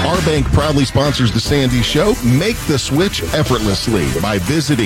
Our bank proudly sponsors the Sandy Show. Make the switch effortlessly by visiting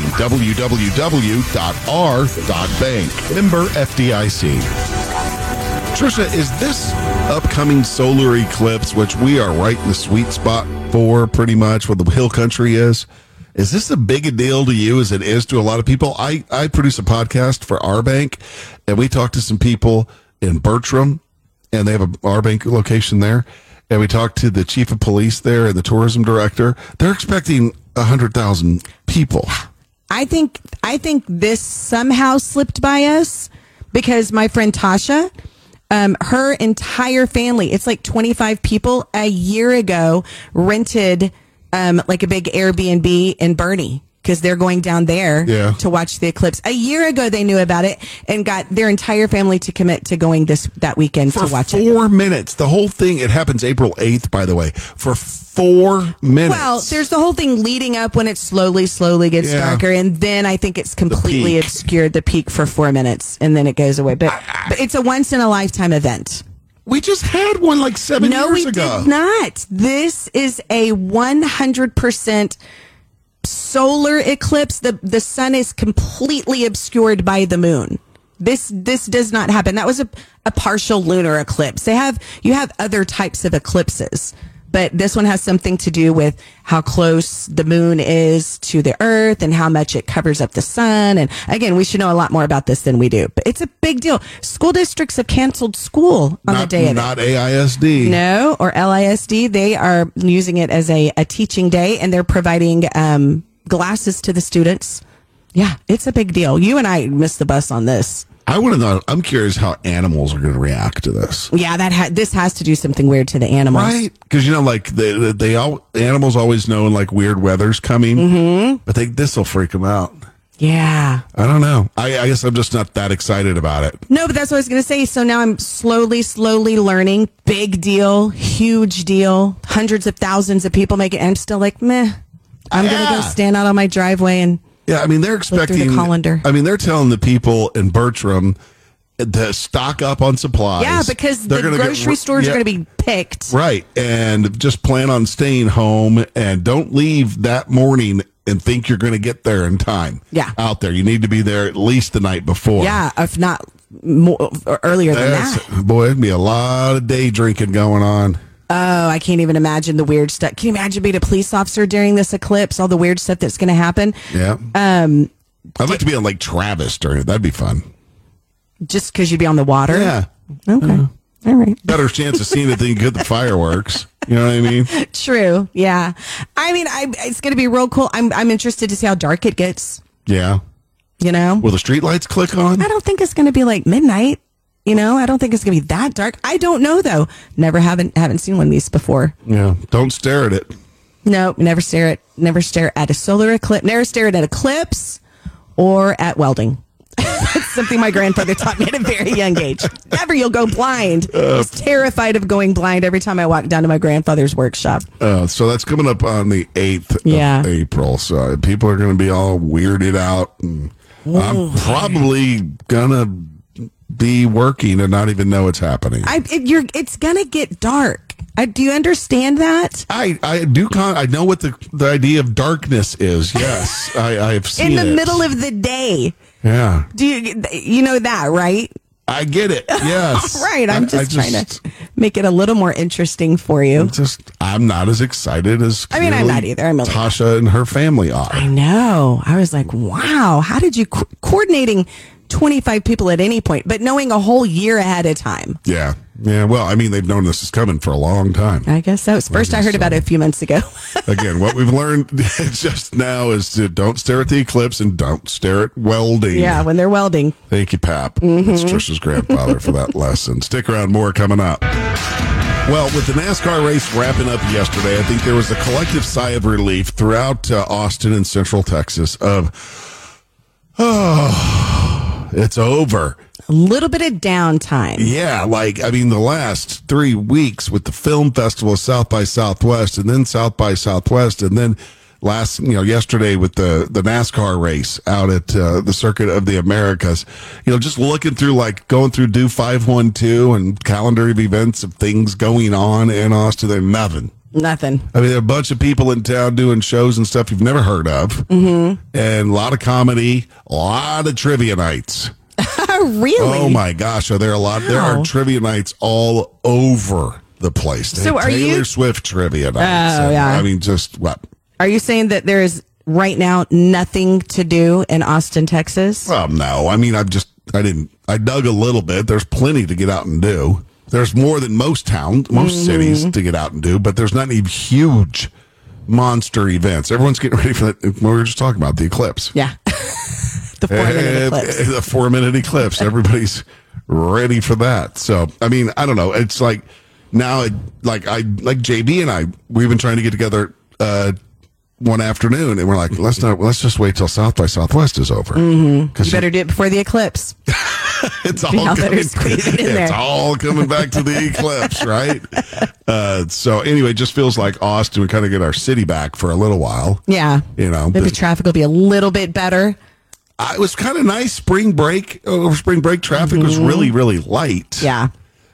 www.r.bank. Member FDIC. Trisha, is this upcoming solar eclipse, which we are right in the sweet spot for pretty much where the hill country is this a big a deal to you as it is to a lot of people? I produce a podcast for our bank, and we talk to some people in Bertram, and they have our bank location there. And we talked to the chief of police there and the tourism director. They're expecting 100,000 people. I think this somehow slipped by us because my friend Tasha, her entire family, it's like 25 people a year ago, rented like a big Airbnb in Bernie because they're going down there to watch the eclipse. A year ago, they knew about it and got their entire family to commit to going that weekend to watch it. 4 minutes. The whole thing, it happens April 8th, by the way, for 4 minutes. Well, there's the whole thing leading up when it slowly gets darker, and then I think it's completely obscured the peak for 4 minutes, and then it goes away. But it's a once-in-a-lifetime event. We just had one like 7 years ago. No, we did not. This is a 100% solar eclipse. The sun is completely obscured by the moon. This does not happen. That was a partial lunar eclipse. You have other types of eclipses, but this one has something to do with how close the moon is to the earth and how much it covers up the sun. And again, we should know a lot more about this than we do, but it's a big deal. School districts have canceled school on the day of it. Not AISD. No, or LISD. They are using it as a teaching day, and they're providing glasses to the students. Yeah, it's a big deal. You and I missed the bus on this. I want to know. I'm curious how animals are going to react to this. Yeah, this has to do something weird to the animals, right? Because like animals always know like weird weather's coming, but this will freak them out. Yeah, I don't know. I guess I'm just not that excited about it. No, but that's what I was going to say. So now I'm slowly learning. Big deal, huge deal. Hundreds of thousands of people make it. And I'm still like, meh. I'm going to go stand out on my driveway and. Yeah, I mean, they're expecting the colander. I mean, they're telling the people in Bertram to stock up on supplies. Yeah, because the grocery stores are going to be picked. Right, and just plan on staying home and don't leave that morning and think you're going to get there in time. Yeah. Out there. You need to be there at least the night before. Yeah, if not more, earlier than that. Boy, it'd be a lot of day drinking going on. Oh, I can't even imagine the weird stuff. Can you imagine being a police officer during this eclipse? All the weird stuff that's going to happen. Yeah. I'd like to be on Lake Travis during it. That'd be fun. Just because you'd be on the water? Yeah. Okay. All right. Better chance of seeing it than you get the fireworks. You know what I mean? True. Yeah. I mean, it's going to be real cool. I'm interested to see how dark it gets. Yeah. You know? Will the streetlights click on? I don't think it's going to be like midnight. You know, I don't think it's going to be that dark. I don't know, though. Haven't seen one of these before. Yeah. Don't stare at it. No, never stare at a solar eclipse. Never stare at an eclipse or at welding. That's something my grandfather taught me at a very young age. Never, you'll go blind. I was terrified of going blind every time I walked down to my grandfather's workshop. So that's coming up on the 8th of April. So people are going to be all weirded out. And I'm probably going to be working and not even know it's happening. It's gonna get dark. Do you understand that? I do. I know what the idea of darkness is. Yes, I've seen it. In the middle of the day. Yeah. Do you know that, right? I get it. Yes. Right. I'm just trying to make it a little more interesting for you. I'm not as excited as I'm not either. Tasha and her family are. I know. I was like, wow, how did you coordinating 25 people at any point, but knowing a whole year ahead of time? Yeah. Yeah, well, I mean, they've known this is coming for a long time. I guess so. First, I heard about it a few months ago. Again, what we've learned just now is to don't stare at the eclipse and don't stare at welding. Yeah, when they're welding. Thank you, Pap. That's Trisha's grandfather for that lesson. Stick around, more coming up. Well, with the NASCAR race wrapping up yesterday, I think there was a collective sigh of relief throughout Austin and Central Texas of, it's over. A little bit of downtime. Yeah, the last 3 weeks with the film festival of South by Southwest, and then South by Southwest, and then yesterday with the NASCAR race out at the Circuit of the Americas. Just looking through, going through Do 512 and calendar of events of things going on in Austin, there's nothing. Nothing. I mean, there are a bunch of people in town doing shows and stuff you've never heard of. Mm-hmm. And a lot of comedy, a lot of trivia nights. Really? Oh, my gosh. Are there a lot? Wow. There are trivia nights all over the place. So are Taylor you? Swift trivia nights. Oh, yeah. I mean, just what? Are you saying that there is right now nothing to do in Austin, Texas? Well, no. I mean, I dug a little bit. There's plenty to get out and do. There's more than most towns, most cities to get out and do, but there's not any huge monster events. Everyone's getting ready for that. We were just talking about the eclipse. Yeah. The 4-minute eclipse. The 4-minute eclipse. Everybody's ready for that. So, I mean, I don't know. It's like now, like JB and I, we've been trying to get together one afternoon, and we're like, let's just wait till South by Southwest is over. Mm-hmm. You better do it before the eclipse. It's all coming back to the eclipse, right? So anyway, it just feels like Austin, we kind of get our city back for a little while. Yeah. Maybe But traffic will be a little bit better. it was kind of nice. Spring break traffic was really, really light. Yeah.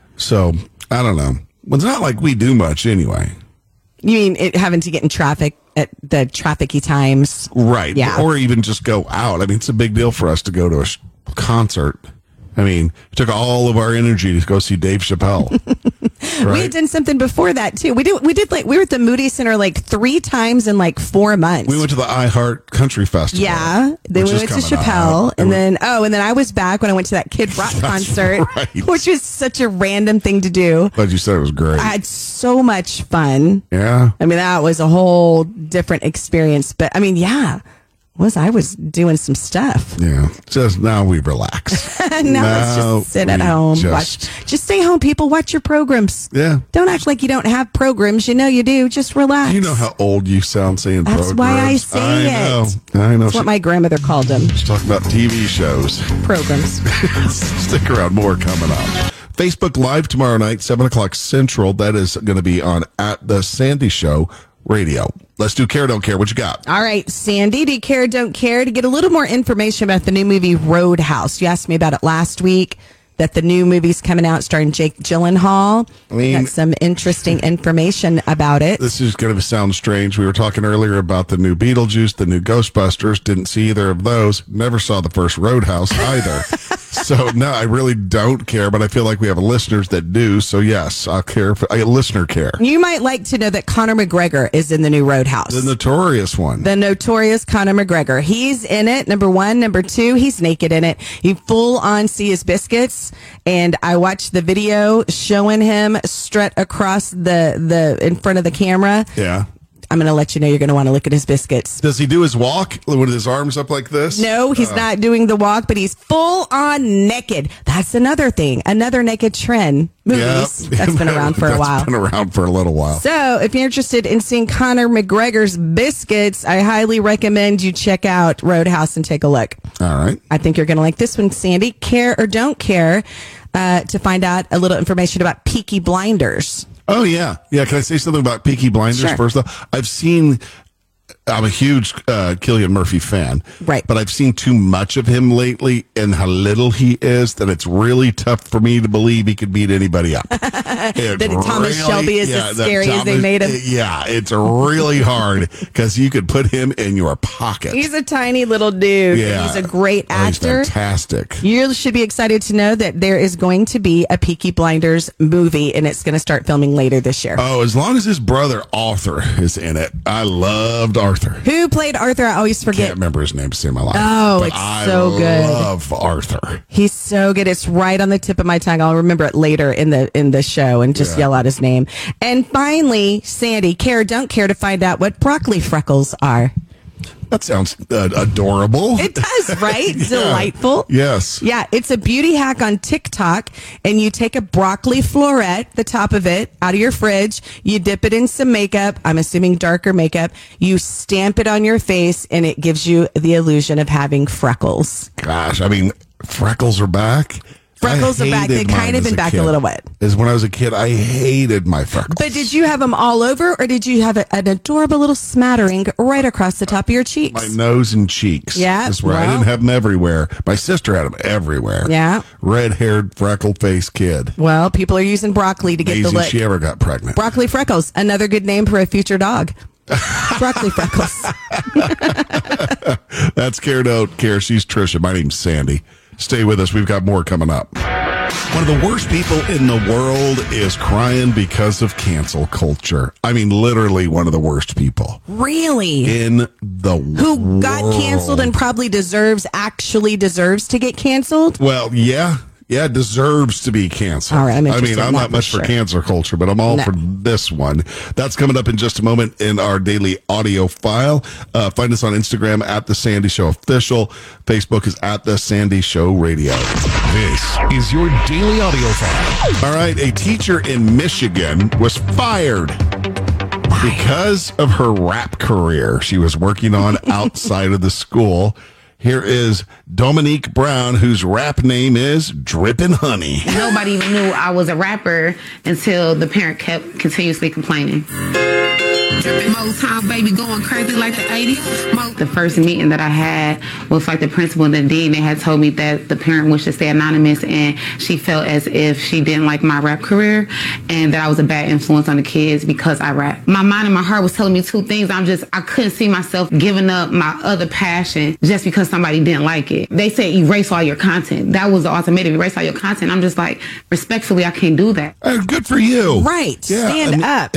So I don't know. Well, it's not like we do much anyway. You mean having to get in traffic at the traffic-y times? Right. Yeah. Or even just go out. I mean, it's a big deal for us to go to a concert. I mean, it took all of our energy to go see Dave Chappelle. Right? We had done something before that too. We were at the Moody Center like 3 times in like 4 months. We went to the iHeart Country Festival. Yeah. Then we went to Chappelle. And then I was back when I went to that Kid Rock concert, right. which was such a random thing to do. But you said it was great. I had so much fun. Yeah. I mean, that was a whole different experience. But I mean, yeah. I was doing some stuff. Yeah. Just now we relax. Now let's just sit at home. Just stay home, people. Watch your programs. Yeah. Don't act like you don't have programs. You know you do. Just relax. You know how old you sound saying programs. That's why I say it. I know. That's what my grandmother called them. Let's talk about TV shows. Programs. Stick around. More coming up. Facebook Live tomorrow night, 7 o'clock Central. That is going to be on At The Sandy Show Radio. Let's do Care, Don't Care. What you got? All right, Sandy, do you care, don't care? To get a little more information about the new movie Roadhouse. You asked me about it last week, that the new movie's coming out starring Jake Gyllenhaal. Got some interesting information about it. This is going to sound strange. We were talking earlier about the new Beetlejuice, the new Ghostbusters. Didn't see either of those. Never saw the first Roadhouse either. So, no, I really don't care, but I feel like we have listeners that do. So, yes, I'll care. Listener care. You might like to know that Conor McGregor is in the new Roadhouse. The notorious one. The notorious Conor McGregor. He's in it, number 1. Number 2, he's naked in it. You full on see his biscuits. And I watched the video showing him strut across the in front of the camera. Yeah. I'm going to let you know you're going to want to look at his biscuits. Does he do his walk with his arms up like this? No, he's not doing the walk, but he's full on naked. That's another thing. Another naked trend. Movies. Yep. That's been around for a while. That's been around for a little while. So if you're interested in seeing Conor McGregor's biscuits, I highly recommend you check out Roadhouse and take a look. All right. I think you're going to like this one, Sandy. Care or don't care to find out a little information about Peaky Blinders. Oh, yeah. Yeah, can I say something about Peaky Blinders first, though? I'm a huge Cillian Murphy fan. Right. But I've seen too much of him lately and how little he is that it's really tough for me to believe he could beat anybody up. That Thomas Shelby is as scary as they made him. Yeah, it's really hard because you could put him in your pocket. He's a tiny little dude. Yeah. He's a great actor. He's fantastic. You should be excited to know that there is going to be a Peaky Blinders movie, and it's going to start filming later this year. Oh, as long as his brother Arthur is in it. I loved Arthur. Who played Arthur? I always forget. Can't remember his name to save my life. Oh, but it's so good. I love Arthur. He's so good. It's right on the tip of my tongue. I'll remember it later in the show and just yell out his name. And finally, Sandy, care or don't care to find out what broccoli freckles are. That sounds adorable. It does, right? Delightful. Yes. Yeah, it's a beauty hack on TikTok, and you take a broccoli floret, the top of it, out of your fridge. You dip it in some makeup. I'm assuming darker makeup. You stamp it on your face, and it gives you the illusion of having freckles. Gosh, I mean, freckles are back. Freckles are back. They hated kind mine of as been back kid. a little bit. Is when I was a kid, I hated my freckles. But did you have them all over, or did you have an adorable little smattering right across the top of your cheeks? My nose and cheeks. Yeah, Is where I well. didn't have them everywhere. My sister had them everywhere. Yeah. Red-haired, freckle-faced kid. Well, people are using broccoli to get Amazing the look. she ever got pregnant. Broccoli Freckles, another good name for a future dog. Broccoli Freckles. That's Care Don't Care. She's Trisha. My name's Sandy. Stay with us. We've got more coming up. One of the worst people in the world is crying because of cancel culture. I mean, literally one of the worst people Really? in the Who got world. canceled and probably actually deserves to get canceled? Well, yeah, deserves to be canceled. All right, I'm I mean, interested in I'm that not for much sure. for cancel culture, but I'm all No. for this one. That's coming up in just a moment in our daily audio file. Find us on Instagram at The Sandy Show Official. Facebook is at The Sandy Show Radio. This is your daily audio file. All right, a teacher in Michigan was fired because of her rap career she was working on outside of the school. Here is Dominique Brown, whose rap name is Drippin' Honey. Nobody even knew I was a rapper until the parent kept continuously complaining. Most times, baby, going crazy like the 80s. The first meeting that I had with like the principal and the dean, they had told me that the parent wished to stay anonymous, and she felt as if she didn't like my rap career and that I was a bad influence on the kids because I rap. My mind and my heart was telling me two things. I couldn't see myself giving up my other passion just because somebody didn't like it. They said erase all your content. That was the ultimatum, erase all your content. I'm just like, respectfully, I can't do that. Good for you. Right. Stand up.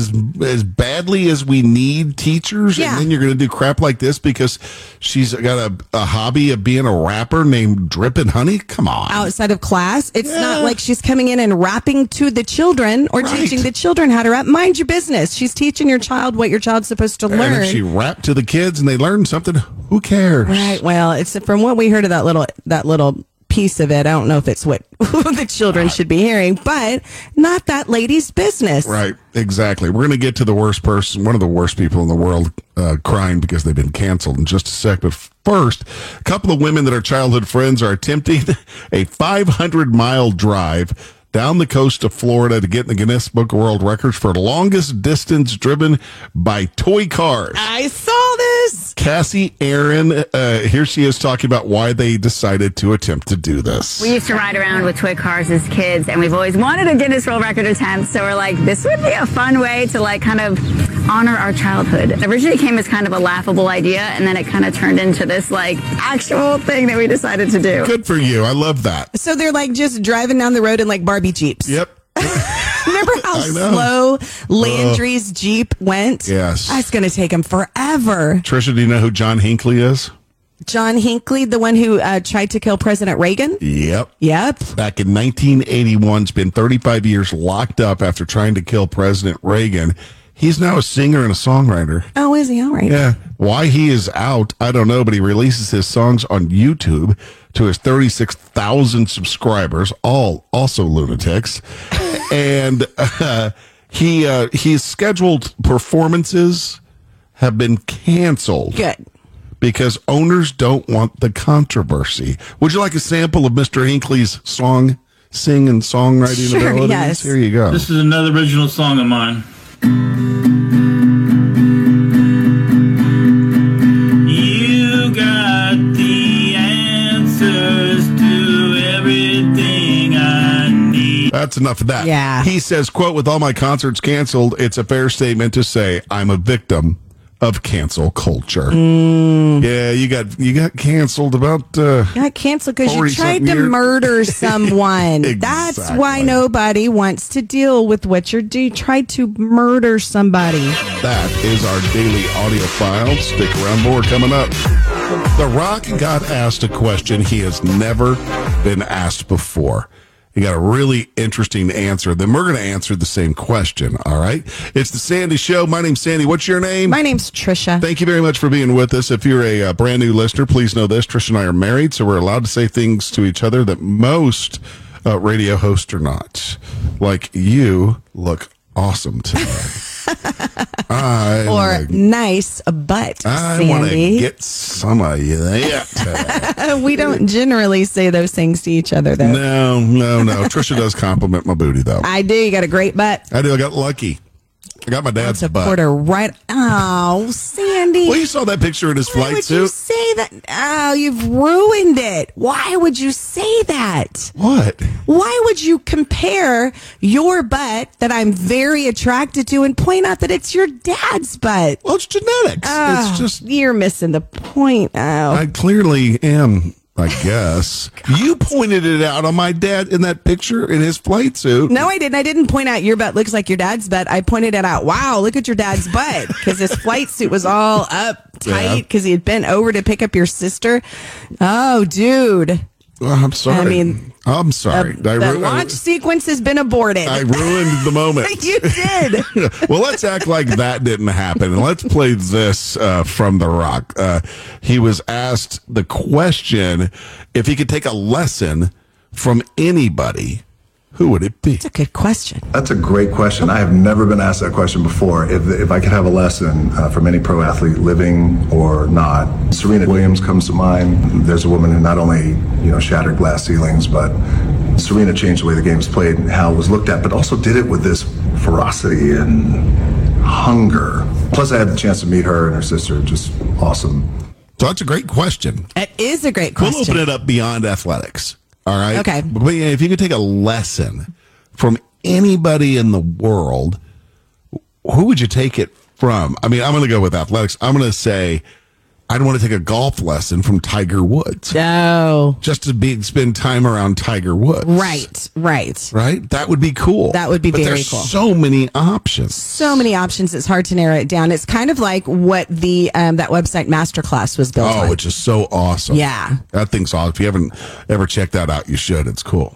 As badly as we need teachers, Yeah. and then you're going to do crap like this because she's got a hobby of being a rapper named Drippin' Honey? Come on. Outside of class, it's Yeah. not like she's coming in and rapping to the children or Right. teaching the children how to rap. Mind your business. She's teaching your child what your child's supposed to And learn. if she rapped to the kids and they learned something, who cares? Right. Well, it's from what we heard of that little piece of it. I don't know if it's what the children should be hearing, but not that lady's business. Right, exactly. We're going to get to the worst person, one of the worst people in the world, crying because they've been canceled in just a sec. But first, a couple of women that are childhood friends are attempting a 500-mile drive down the coast of Florida to get in the Guinness Book of World Records for the longest distance driven by toy cars. I saw this. Cassie Aaron, here she is talking about why they decided to attempt to do this. We used to ride around with toy cars as kids, and we've always wanted a Guinness World Record attempt. So we're like, this would be a fun way to like kind of honor our childhood. It originally came as kind of a laughable idea, and then it kind of turned into this like actual thing that we decided to do. Good for you. I love that. So they're like just driving down the road in like Barbie Jeeps. Yep. Remember how I know. slow Landry's Jeep went? Yes. That's going to take him forever. Trisha, do you know who John Hinckley is? John Hinckley, the one who tried to kill President Reagan? Yep. Yep. Back in 1981, spent 35 years locked up after trying to kill President Reagan. He's now a singer and a songwriter. Oh, is he all right? Yeah. Why he is out, I don't know, but he releases his songs on YouTube to his 36,000 subscribers, all also lunatics. And his scheduled performances have been canceled. Good. Because owners don't want the controversy. Would you like a sample of Mr. Hinckley's sing and songwriting Sure, abilities? yes. Here you go. This is another original song of mine. You got the answers to everything I need. That's enough of that. Yeah. He says, quote, with all my concerts canceled, it's a fair statement to say I'm a victim of cancel culture. Yeah, you got canceled about Got canceled because you 40 tried something to years. murder someone. That's why Exactly. nobody wants to deal with what you're doing. You tried to murder somebody. that is our daily audio file. Stick around, more coming up. The Rock got asked a question he has never been asked before. He got a really interesting answer. Then we're going to answer the same question, all right? It's the Sandy Show. My name's Sandy. What's your name? My name's Trisha. Thank you very much for being with us. If you're a brand new listener, please know this. Trisha and I are married, so we're allowed to say things to each other that most radio hosts are not. Like, you look awesome today. Or nice butt, I want to Sandy. get some of you that. We don't generally say those things to each other, though. No. Trisha does compliment my booty, though. I do. You got a great butt. I do. I got lucky. I got my dad's butt. Porter right. Oh, Sandy. Well, you saw that picture in his Why flight would suit. you say that? Oh, you've ruined it. Why would you say that? What? Why would you compare your butt that I'm very attracted to and point out that it's your dad's butt? Well, it's genetics. Oh, It's just, you're missing the point. Oh. I clearly am, I guess. You pointed it out on my dad in that picture in his flight suit. No, I didn't. I didn't point out your butt looks like your dad's butt. I pointed it out. Wow, look at your dad's butt. Because his flight suit was all up tight because he had been over to pick up your sister. Oh, dude. Well, I'm sorry. I mean, I'm sorry. The launch sequence has been aborted. I ruined the moment. You did. Well, let's act like that didn't happen. And let's play this from The Rock. He was asked the question, if he could take a lesson from anybody, who would it be? That's a good question. That's a great question. I have never been asked that question before. If I could have a lesson from any pro athlete, living or not, Serena Williams comes to mind. There's a woman who not only shattered glass ceilings, but Serena changed the way the game was played and how it was looked at, but also did it with this ferocity and hunger. Plus, I had the chance to meet her and her sister. Just awesome. So that's a great question. It is a great question. We'll open it up beyond athletics. All right. Okay. But yeah, if you could take a lesson from anybody in the world, who would you take it from? I mean, I'm going to go with athletics. I'm going to say I'd want to take a golf lesson from Tiger Woods. No. Just to spend time around Tiger Woods. Right. Right? That would be cool. That would be but very there's cool. So many options. So many options. It's hard to narrow it down. It's kind of like what the that website Masterclass was built on. Oh, which is so awesome. Yeah. That thing's awesome. If you haven't ever checked that out, you should. It's cool.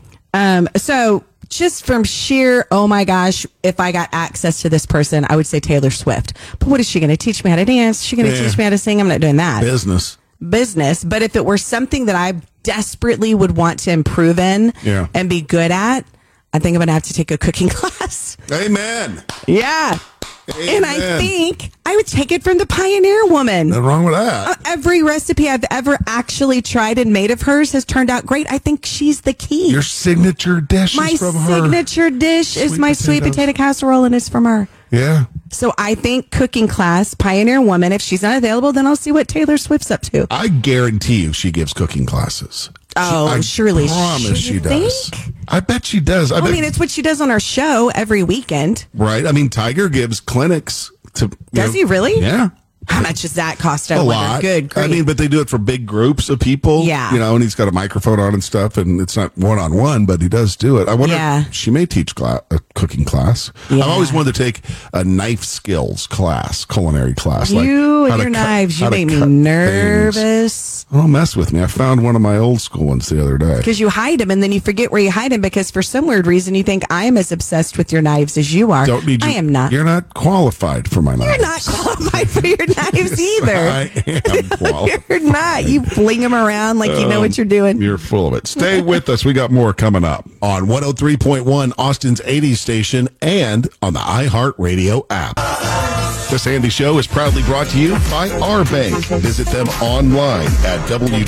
So just from sheer, oh my gosh, if I got access to this person, I would say Taylor Swift. But what is she going to teach me how to dance? Is she going to teach me how to sing? I'm not doing that. Business. But if it were something that I desperately would want to improve in and be good at, I think I'm going to have to take a cooking class. Amen. Yeah. Amen. And I think I would take it from the Pioneer Woman. Nothing wrong with that. Every recipe I've ever actually tried and made of hers has turned out great. I think she's the key. Your signature dish My is from her. signature dish is my sweet potato casserole, and it's from her. Yeah. So I think cooking class, Pioneer Woman. If she's not available, then I'll see what Taylor Swift's up to. I guarantee you she gives cooking classes. Oh, surely. I promise she does. I bet she does. I mean, it's what she does on our show every weekend. Right. I mean, Tiger gives clinics to. Does he really? Yeah. How much does that cost? A lot. Good grief. I mean, but they do it for big groups of people. Yeah. And he's got a microphone on and stuff, and it's not one-on-one, but he does do it. I wonder if she may teach a cooking class. Yeah. I've always wanted to take a knife skills class, culinary class. You and your knives, you make me nervous. Don't mess with me. I found one of my old school ones the other day. Because you hide them, and then you forget where you hide them because for some weird reason you think I'm as obsessed with your knives as you are. I am not. You're not qualified for my knives. You're not qualified for your knives either. I am qualified. You're not. You fling them around like you know what you're doing. You're full of it. Stay with us. We got more coming up on 103.1 Austin's 80s station and on the iHeartRadio app. This Andy Show is proudly brought to you by Our Bank. Visit them online at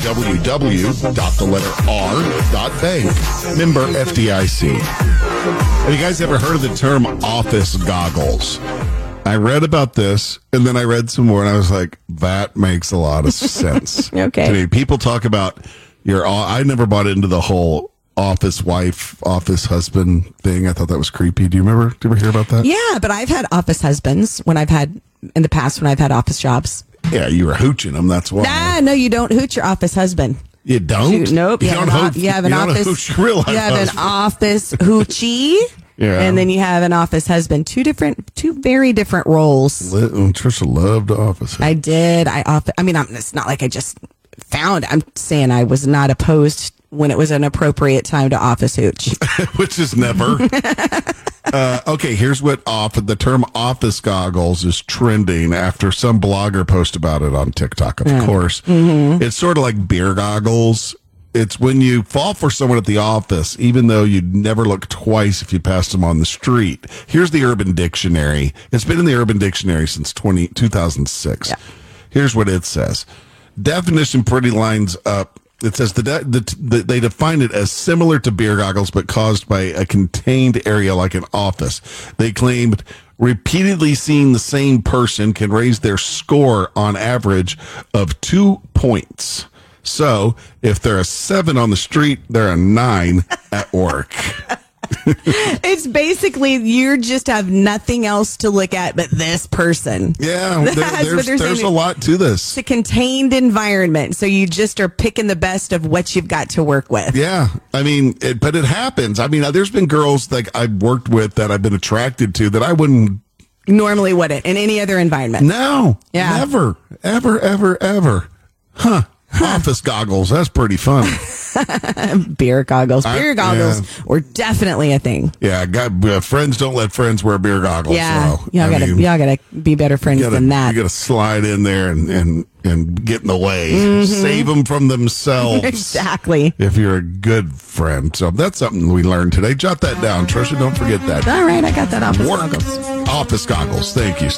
www.r.bank. Member FDIC. Have you guys ever heard of the term office goggles? I read about this, and then I read some more, and I was like, that makes a lot of sense. Okay. To me, people talk about I never bought into the whole office wife, office husband thing. I thought that was creepy. Do you ever hear about that? Yeah, but I've had office husbands in the past when I've had office jobs. Yeah, you were hooching them. That's why. No, you don't hooch your office husband. You don't? Nope. You have an office hoochie. Yeah. And then you have an office husband. Two very different roles. Trisha loved office. I did. It's not like I just found. I'm saying I was not opposed when it was an appropriate time to office hooch. Which is never. Okay, here's what the term office goggles is trending after some blogger posted about it on TikTok, of course. Mm-hmm. It's sort of like beer goggles. it's when you fall for someone at the office, even though you'd never look twice if you passed them on the street. Here's the Urban Dictionary. It's been in the Urban Dictionary since 2006. Yeah. Here's what it says. Definition pretty lines up. It says they define it as similar to beer goggles, but caused by a contained area like an office. They claimed repeatedly seeing the same person can raise their score on average of 2 points. So if they're a 7 on the street, they're a 9 at work. It's basically you just have nothing else to look at but this person. Yeah, That's what they're there's saying. a lot to this. It's a contained environment, so you just are picking the best of what you've got to work with. Yeah, I mean, but it happens. I mean, there's been girls like I've worked with that I've been attracted to that I wouldn't Normally wouldn't in any other environment. No, Yeah. never, ever. Huh. Office goggles. That's pretty fun. Beer goggles. Beer goggles were definitely a thing. Yeah, friends don't let friends wear beer goggles. Yeah, so, y'all gotta be better friends than that. You gotta slide in there and get in the way. Save them from themselves. Exactly. If you're a good friend. So that's something we learned today. Jot that down, Trisha. Don't forget that. All right, I got that office goggles. Office goggles. Thank you.